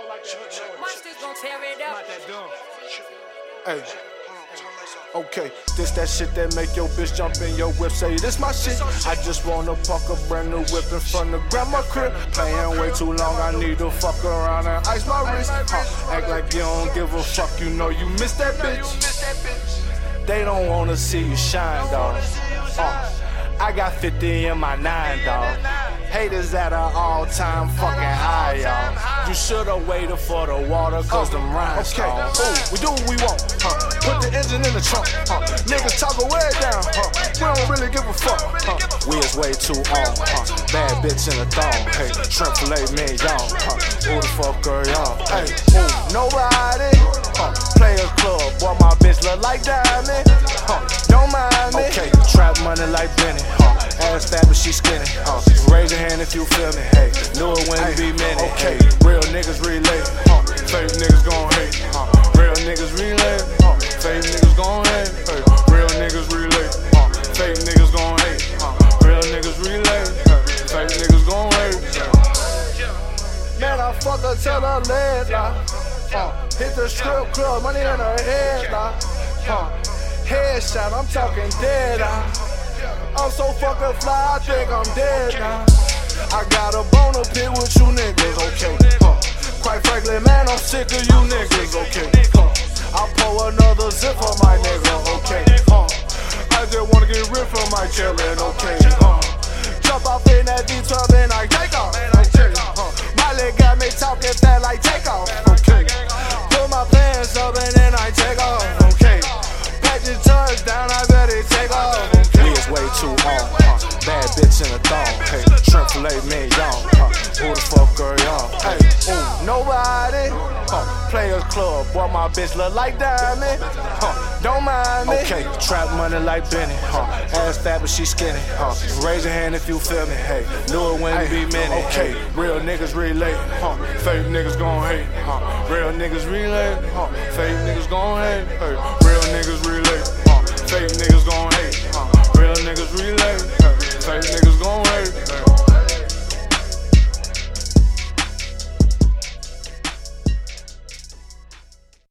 Monsters gon' tear it up. Hey. Okay, this that shit that make your bitch jump in your whip. Say this my shit. I just wanna park a brand new whip in front of grandma crib. Playing way too long, I need to fuck around and ice my wrist. Act like you don't give a fuck, you know you miss that bitch. They don't wanna see you shine, dawg. I got 50 in my 9, dawg. Haters at an all-time fucking high, y'all. You should've waited for the water, cause them rhymes. Okay, we do what we want, Put the engine in the trunk, Niggas toggle way down, We don't really give a fuck, We is way too on, Bad bitch in a thong, hey. Shrimp fillet mignon, Who the fuck are y'all? Hey, nobody, Players Club, boy, my bitch look like Diamond, Don't mind me. Okay, trap money like Benny, Ass fat but she skinny, Raise your hand if you feel me, hey. Knew it wouldn't be many, okay. Real niggas relate, fake niggas gon' hate, Real niggas relate, fake niggas gon' hate, hey. Real niggas relate, fake niggas gon' hate, Real niggas relate, fake niggas gon' hate. Man, I fuck her till her legs lock, hit the strip club, money in her head lock, headshot, I'm talking dead I'm so fucking fly, I think I'm dead now. I got a bone to pick with you niggas, okay? Quite frankly, man, I'm sick of you niggas, okay? I'll pull another zip for my nigga, okay? I just wanna get rid from my chillin', okay? Jump off in that D12 and I take off, okay? My leg got me talking fast like take off, okay? Put my pants up and then I take off, okay? Patch your touchdown, I better take off, okay? Way too on, Bad bitch in a thong, hey. Shrimp fillet mignon, Who the fuck are y'all? Hey, nobody, Players Club, boy, my bitch look like Diamond, Don't mind me. Okay, trap money like Benny, Ass fat but she skinny, Raise your hand if you feel me, hey. Knew it wouldn't be many, okay. Real niggas relate, fake niggas gon' hate, Real niggas relate, fake niggas gon' hate, hey. Real niggas relate, fake niggas gon' hate, Real niggas relate, fake niggas gon'